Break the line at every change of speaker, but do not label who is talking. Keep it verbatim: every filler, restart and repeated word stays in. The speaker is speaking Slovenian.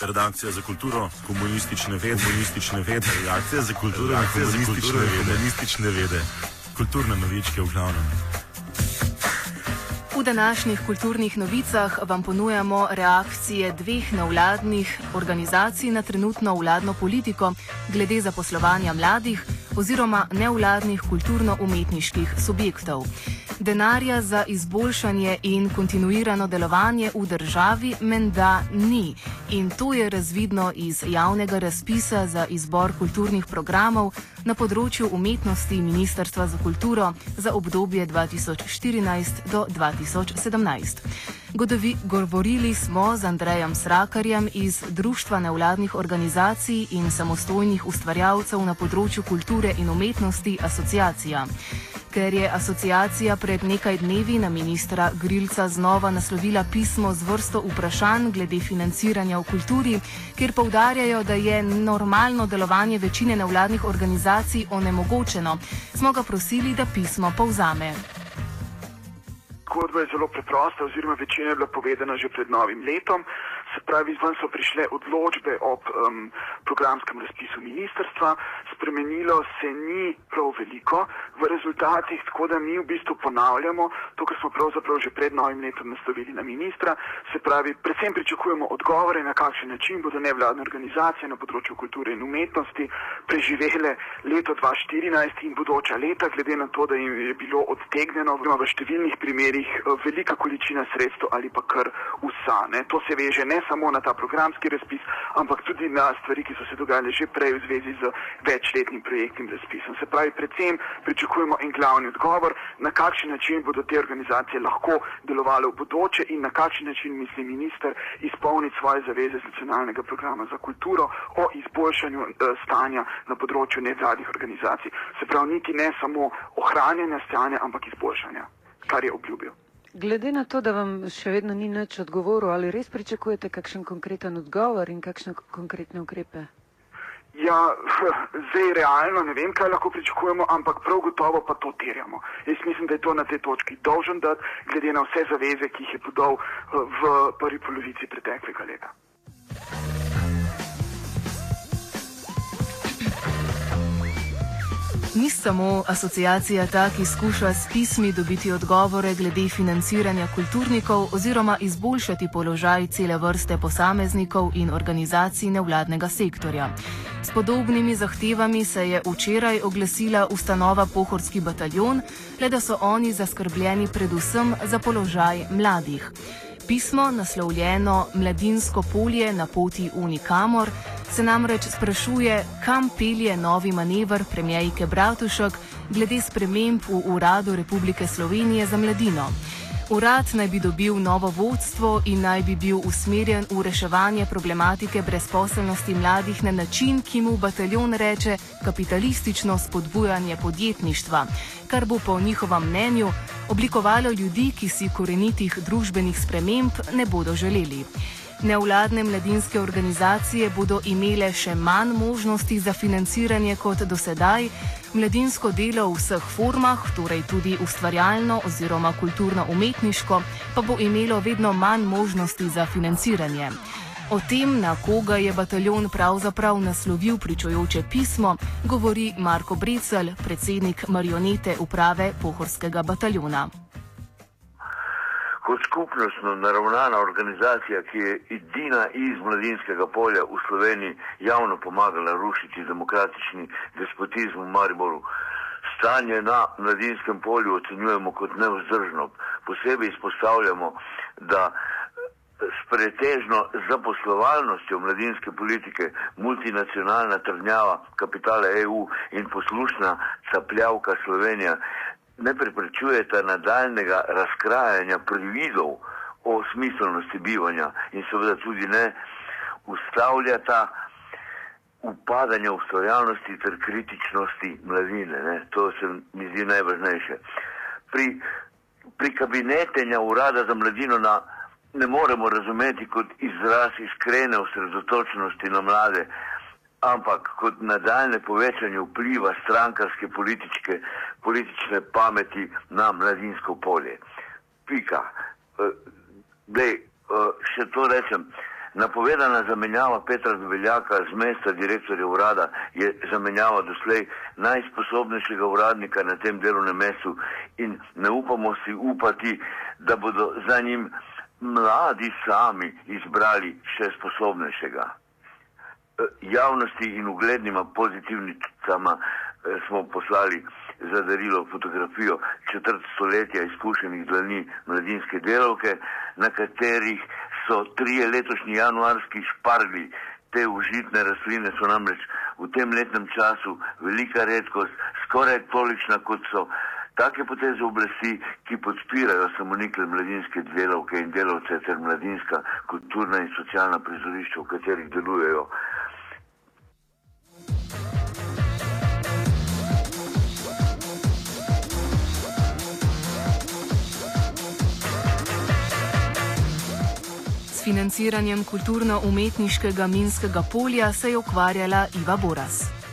Redakcija za kulturo, komunistične vede, komunistične vede, redakcija za kulturo, redakcija za kulturo, komunistične vede, kulturne novičke v glavnem.
V današnjih kulturnih novicah vam ponujamo reakcije dveh nevladnih organizacij na trenutno vladno politiko glede zaposlovanja mladih oziroma nevladnih kulturno-umetniških subjektov. Denarja za izboljšanje in kontinuirano delovanje v državi menda ni in to je razvidno iz javnega razpisa za izbor kulturnih programov na področju umetnosti Ministrstva za kulturo za obdobje dva tisoč štirinajst do dva tisoč sedemnajst. Godovi, govorili smo z Andrejem Srakarjem iz Društva nevladnih organizacij in samostojnih ustvarjalcev na področju kulture in umetnosti Asociacija. Ker je asociacija pred nekaj dnevi na ministra Grilca znova naslovila pismo z vrsto vprašanj glede financiranja v kulturi, kjer poudarjajo, da je normalno delovanje večine nevladnih organizacij onemogočeno, smo ga prosili, da pismo povzame.
Zgodba je zelo preprosta, oziroma večina je bila povedana že pred novim letom. Se pravi, izven so prišle odločbe ob um, programskem razpisu ministrstva, spremenilo se ni prav veliko v rezultatih, tako da mi v bistvu ponavljamo to, kar smo pravzaprav že pred novim letom naslovili na ministra. Se pravi, predvsem pričakujemo odgovore, na kakšen način bodo nevladne organizacije na področju kulture in umetnosti preživele leto dva tisoč štirinajst in bodoča leta, glede na to, da jim je bilo odtegnjeno v številnih primerih velika količina sredstev ali pa kar vsa. Ne. To se veže ne samo na ta programski razpis, ampak tudi na stvari, ki so se dogajale že prej v zvezi z večletnim projektnim razpisom. Se pravi, predvsem pričakujemo en glavni odgovor, na kakšen način bodo te organizacije lahko delovale v bodoče in na kakšen način misli minister izpolniti svoje zaveze z nacionalnega programa za kulturo o izboljšanju eh, stanja na področju nevladnih organizacij. Se pravi, niti ne samo ohranjanja stanja, ampak izboljšanja, kar je obljubil.
Glede na to, da vam še vedno ni nič odgovoril, ali res pričakujete kakšen konkreten odgovor in kakšne konkretne ukrepe?
Ja, zdaj realno ne vem, kaj lahko pričakujemo, ampak prav gotovo pa to terjamo. Jaz mislim, da je to na tej točki dolžen dati, glede na vse zaveze, ki jih je podal v prvi polovici preteklega leta.
Ni samo asociacija ta, ki skuša s pismi dobiti odgovore glede financiranja kulturnikov oziroma izboljšati položaj cele vrste posameznikov in organizacij nevladnega sektorja. S podobnimi zahtevami se je včeraj oglasila ustanova Pohorski bataljon, le da so oni zaskrbljeni predvsem za položaj mladih. Pismo, naslovljeno Mladinsko polje na poti v nikamor, se namreč sprašuje, kam pelje novi manever premierke Bratušek glede sprememb v Uradu Republike Slovenije za mladino. Urad naj bi dobil novo vodstvo in naj bi bil usmerjen v reševanje problematike brezposelnosti mladih na način, ki mu bataljon reče kapitalistično spodbujanje podjetništva, kar bo po njihovem mnenju oblikovalo ljudi, ki si korenitih družbenih sprememb ne bodo želeli. Nevladne mladinske organizacije bodo imele še manj možnosti za financiranje kot dosedaj, mladinsko delo v vseh formah, torej tudi ustvarjalno oziroma kulturno-umetniško, pa bo imelo vedno manj možnosti za financiranje. O tem, na koga je bataljon pravzaprav naslovil pričujoče pismo, govori Marko Brecelj, predsednik marionete uprave Pohorskega bataljona.
Kot skupnostno naravnana organizacija, ki je edina iz Mladinskega polja v Sloveniji javno pomagala rušiti demokratični despotizem v Mariboru, stanje na Mladinskem polju ocenjujemo kot nevzdržno. Posebej izpostavljamo, da s pretežno zaposlovalnostjo mladinske politike multinacionalna trdnjava kapitala E U in poslušna capljavka Slovenija ne preprečujeta nadaljnega razkrajanja prividov o smiselnosti bivanja in seveda tudi ne ustavljata upadanja ustvarjalnosti ter kritičnosti mladine. Ne. To se mi zdi najvažnejše. Pri, pri kabinetenja Urada za mladino na, ne moremo razumeti kot izraz iskrene osredotočenosti na mlade, ampak kot nadaljne povečanje vpliva strankarske političke, politične pameti na mladinsko polje. Pika. Dej, še to rečem. Napovedana zamenjava Petra Debeljaka z mesta direktorja urada je zamenjava doslej najsposobnejšega uradnika na tem delovnem mestu in ne upamo si upati, da bodo za njim mladi sami izbrali še sposobnejšega. Javnosti in uglednima pozitivnicama smo poslali za darilo fotografijo četrt stoletja izkušenih dlani mladinske delavke, na katerih so trije letošnji januarski špargli. Te užitne rastline so namreč v tem letnem času velika redkost, skoraj tolikšna kot so take poteze oblasti, ki podpirajo samonikle mladinske delavke in delavce ter mladinska, kulturna in socialna prizorišča, v katerih delujejo.
S financiranjem kulturno-umetniškega minskega polja se je ukvarjala Iva Boras.